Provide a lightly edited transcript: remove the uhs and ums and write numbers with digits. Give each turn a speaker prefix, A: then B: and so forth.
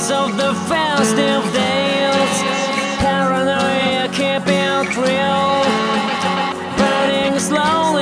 A: thrills of the festive days. Paranoia keeping thrill, burning slow.